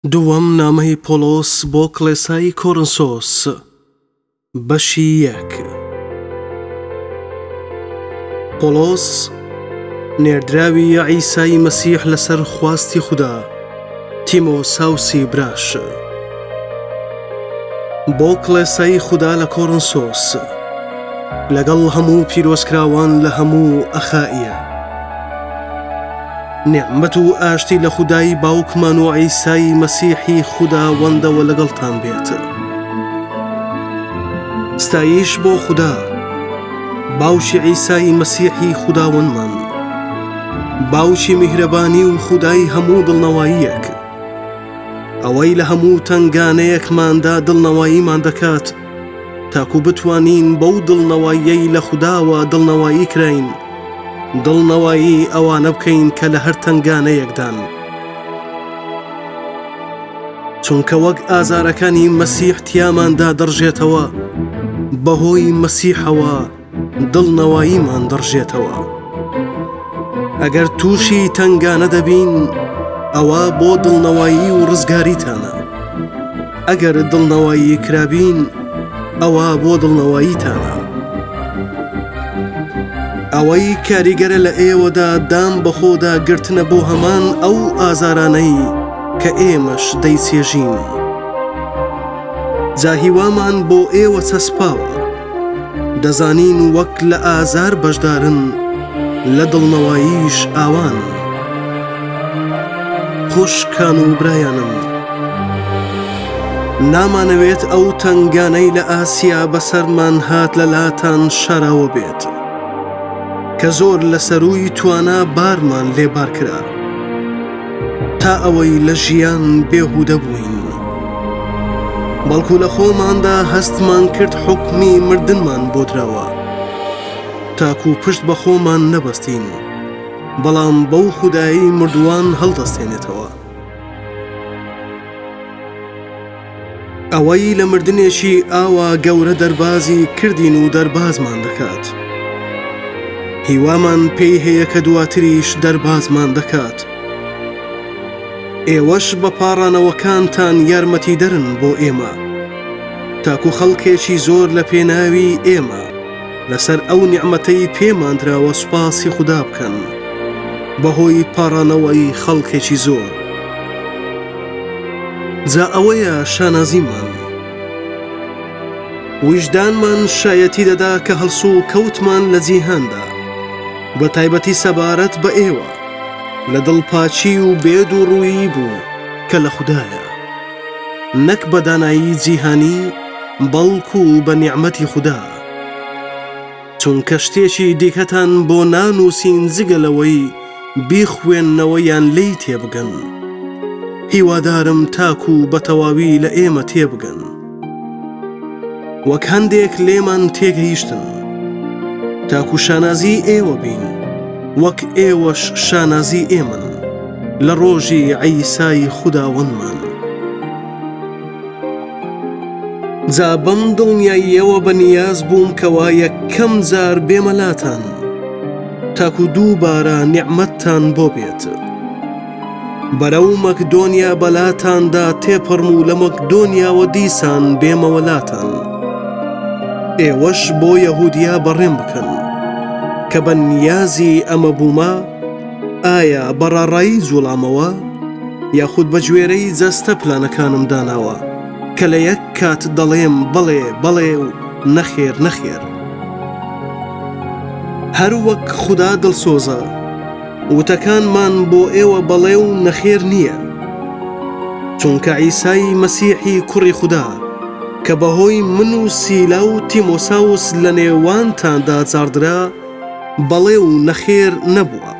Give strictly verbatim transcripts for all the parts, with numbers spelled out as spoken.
دووەم نامەی پۆلۆس بۆ کڵێسای کۆرنسۆس بەشی یەک. پۆلۆس نێردراوی عیسای مەسیح لەسەر خواستی خوددا، تیمۆساوسی براش، بۆ کڵێسای خوددا لە کۆرنسۆس لەگەڵ هەموو پیرۆزکراوان لە هەموو ئەخائیە. نعمەت و ئاشتی لە خودای باوکمان و عیسای مەسیحی خوداوەندەوە لەگەڵتان بێت. ستایش بۆ خوددا، باوشی عیسای مەسیحی خوداوەندمان، باوشی میهرەبانی و خودای هەموو دڵنەواییەک، ئەوەی لە هەموو تەنگانەیەکماندا دڵنەواییمان دەکات تاکو بتوانین بەو دڵنەواییەی لە خوداوە دڵنەوایی کراین، دڵنەوایی ئەوانە بکەین کە لە هەر تەنگانەیەکدان، چونکە وەک ئازارەکانی مەسیح تیاماندا دەڕژێتەوە، بەهۆی مەسیحەوە دڵنەواییمان دەڕژێتەوە. ئەگەر تووشی تەنگانە دەبین، ئەوە بۆ دڵنەوایی و ڕزگاریتانە. ئەگەر دڵنەوایی کرابین، ئەوە بۆ دڵنەواییتانە. ئەوەی کاریگەرە لە ئێوەدا دام بەخۆدا گرتنە بۆ هەمان ئەو ئازارانەی کە ئێمەش دەیچێژین. جاهیوامان بۆ ئێوە چەسپاوە، دەزانین وەک لە ئازار بەشدارن، لە دڵنەواییش ئاوان. خۆشکان و برایانم، نامانەوێت ئەو تەنگانەی لە ئاسیا بەسەرمان هات لەلاتان شاراوە بێت کە زۆر لە سەرووی توانا بارمان لێبار کرا، تا ئەوەی لە ژیان بێهودە بووین. بەڵکو لە خۆماندا هەستمان کرد حوکمی مردنمان بۆ دراوە، تاکو پشت بە خۆمان نەبەستین، بەڵام بەو خودایی مردووان هەڵدەستێنێتەوە. ئەوەی لە مردنێکی ئاوا گەورە دەربازی کردین و دەربازمان دەکات. هیوامان پێی هەیە کە دواتریش دەربازمان دەکات. ئێوەش بە پاڕانەوەکانتان یارمەتی دەرن بۆ ئێمە، تاکو خەڵکێکی زۆر لە پێناوی ئێمە لەسەر ئەو نیعمەتەی پێماندراوە سوپاسی خوددا بکەن، بەهۆی پاڕانەوەی خەڵکێکی زۆر. جا ئەوەیە شانازیمان. وجدانمان شایەتی دەدا کە هەڵسو و کەوتمان لە جیهاندا بە تایبەتی سەبارەت بە ئێوە لە دڵپاچی و بێد و ڕوویی بوو کە لە خوددایە، نەک بە دانایی جیهانی، بەڵکو بە نیعمەتی خوددا. چونکە شتێکی دیکەتان بۆ نانووسین جگەلەوەی بیخوێننەوە یان لی تێبگەن. هیوادارم تاکو بە تەواوی لە ئێمە تێبگەن، وەک هەندێک لێمان تێگەیشتن، تاکو شانازی ئێوە بین، وەک ئێوەش شانازی ئێمن لە ڕۆژی عیسای خوداوەندمان. جا بەم دڵنیاییەوە بەنیاز بووم کەوا یەکەم جار بێمەلاتان، تاکو دووبارە نیعمەتتان بۆ بێت. بەرەو مەکدۆنیا بەلاتاندا تێپەڕم و لە مەکدۆنیاوە دیسان بێمەوەلاتان. ئێوەش بۆ یەهودیا بەڕێم بکەن کە بە نیازی ئەمە بوومە، ئایا بەڕاڕایی جوڵامەوە یاخود بە گوێرەی جەستە پلانەکانم داناوە کە لە یەک کات دەڵێم بەڵێ بەڵێ و نەخێر نەخێر. هەر وەک خوددا دڵسۆزە، وتەکانمان بۆ ئێوە بەڵێ و نەخێر نییە، چونکە عیسای مەسیحی کوڕی خوددا کە بەهۆی من و سیلا و تیمۆساوس لە نێوانتاندا چاردرا، بەڵێ و نەخێر نەبووە،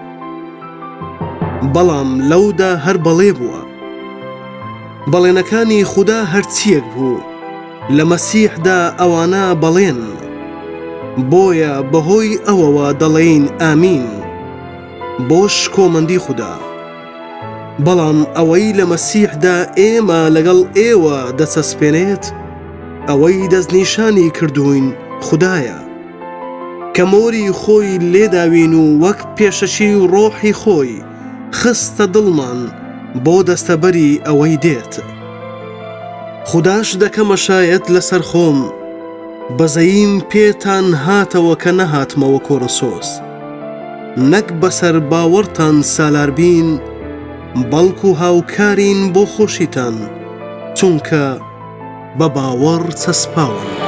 بەڵام لەودا هەر بەڵێ بووە. بەڵێنەکانی خوددا هەرچیەک بوو، لە مەسیحدا ئەوانە بەڵێن، بۆیە بەهۆی ئەوەوە دەڵێین ئامین بۆش کۆمەندی خوددا. بەڵام ئەوەی لە مەسیحدا ئێمە لەگەڵ ئێوە دەچەسپێنێت، ئەوەی دەستنیشانی کردوین خوددایە کە مۆری خۆی لێداوین و وەک پێشەشی و ڕۆحی خۆی خستە دڵمان بۆ دەستەبەری ئەوەی دێت. خوداش دەکەمە شایەت لەسەر خۆم، بەزەیم پێتان هاتەوە کە نەهاتمەوە کۆرنسۆس، نەک بەسەر باوەڕتان سالار بین، بەڵکو هاوکارین بۆ خۆشیتان، چونکە بە باوەڕ چەسپاون.